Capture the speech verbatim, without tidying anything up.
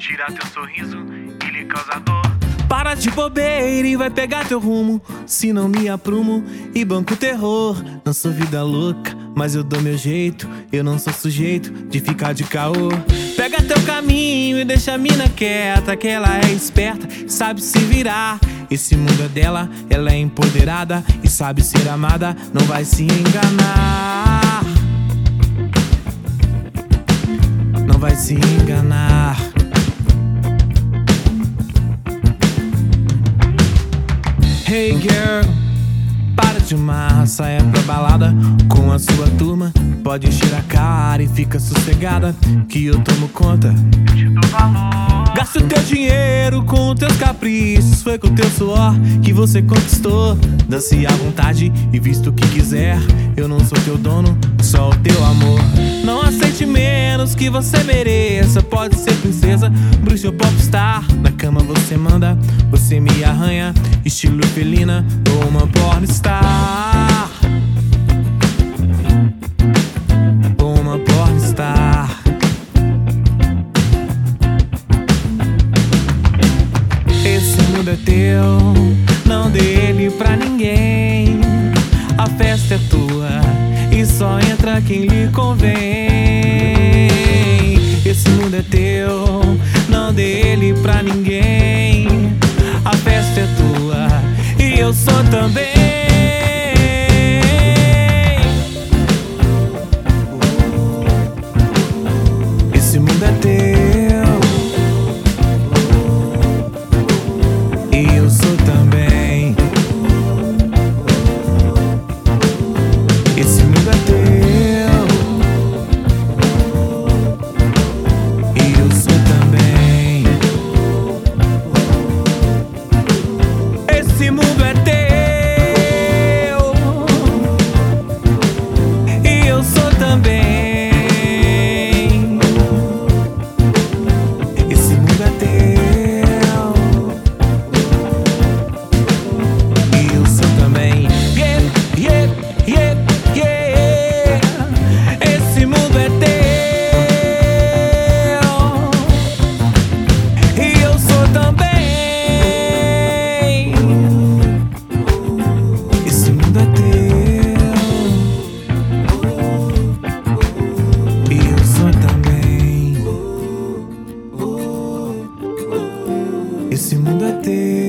tirar teu sorriso e lhe causar dor. Para de bobeira e vai pegar teu rumo, se não me aprumo e banco o terror. Não sou vida louca, mas eu dou meu jeito, eu não sou sujeito de ficar de caô. Pega teu caminho e deixa a mina quieta, que ela é esperta, sabe se virar. Esse mundo é dela, ela é empoderada e sabe ser amada, não vai se enganar. Não vai se enganar. Hey girl, para de marra, saia pra balada com a sua turma. Pode encher a cara e fica sossegada, que eu tomo conta, Eu te dou valor. Gasta o teu dinheiro com teus caprichos, foi com teu suor que você conquistou. Dance à vontade e vista o que quiser, eu não sou teu dono, só o teu amor. Não aceite menos que você mereça, pode ser princesa, bruxa ou popstar. Na cama você manda, você me arranha, estilo felina ou uma pornstar. Ou uma pornstar. Esse mundo é teu, não dê ele pra ninguém. A festa é tua e só entra quem lhe convém. Esse mundo é teu, não dê ele pra ninguém. A festa é tua e eu sou também. Esse mundo é teu e eu sou também. Esse mundo é teu e eu sou também. Esse mundo é teu e eu sou também. Esse mundo é teu e eu sou também. Yeah, yeah, yeah, yeah. Esse mundo é teu e eu sou também. Esse mundo é teu e eu sou também. Esse mundo é teu.